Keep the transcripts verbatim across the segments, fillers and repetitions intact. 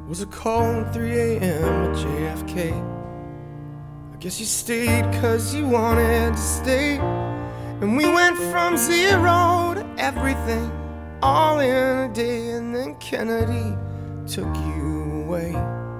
was a cold three A M at J F K. I guess you stayed cause you wanted to stay. And we went from zero to everything all in a day. And then Kennedy took you away.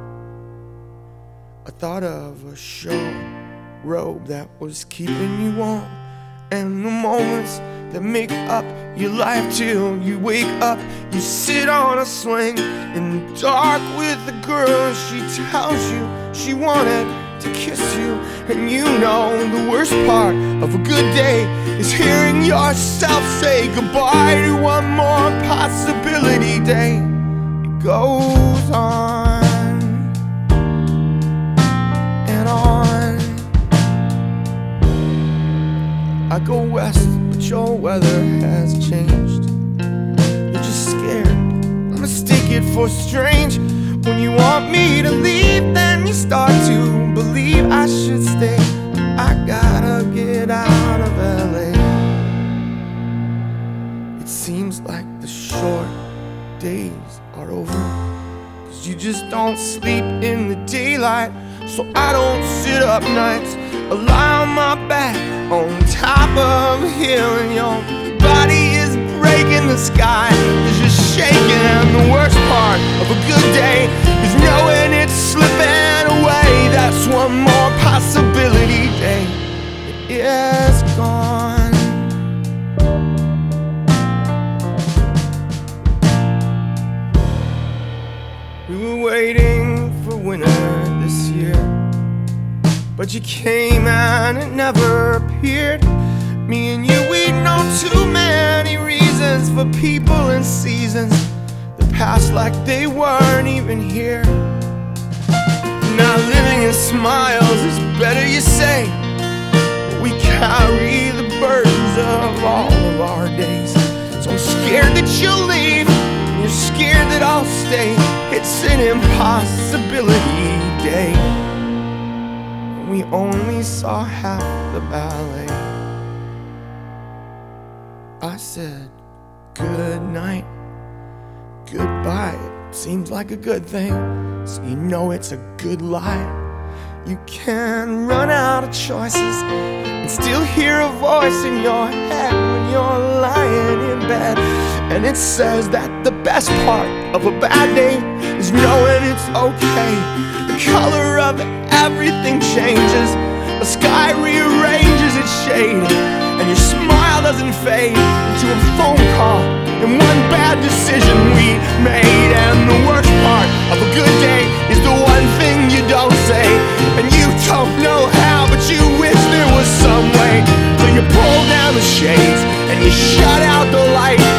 I thought of a short robe that was keeping you warm, and the moments that make up your life till you wake up. You sit on a swing in the dark with the girl. She tells you she wanted to kiss you. And you know the worst part of a good day is hearing yourself say goodbye to one more possibility day. It goes on and on. I go west, but your weather has changed. You're just scared, I mistake it for strange. When you want me to leave, then you start to believe I should stay. I gotta get out of L A. It seems like the short days are over, cause you just don't sleep in the daylight. So I don't sit up nights, I lie on my back on top of a hill, and your body is breaking the sky. It's just shaking, and the worst part of a good day is knowing it's slipping away. That's one more possibility day. It is gone. We were waiting for winter this year, but you came and it never appeared. Me and you, we know too many reasons for people and seasons that pass like they weren't even here. Not living in smiles is better, you say, but we carry the burdens of all of our days. So I'm scared that you'll leave, and you're scared that I'll stay. It's an impossibility day. We only saw half the ballet. I said good night, goodbye. It seems like a good thing, so you know it's a good lie. You can run out of choices and still hear a voice in your head when you're lying in bed. And it says that the best part of a bad day is knowing it's okay. The color of everything changes, the sky rearranges its shade, and your smile doesn't fade into a phone call and one bad decision we made. And the worst part of a good day is the one thing you don't say, and you don't know how, but you wish there was some way. So you pull down the shades and you shut out the light,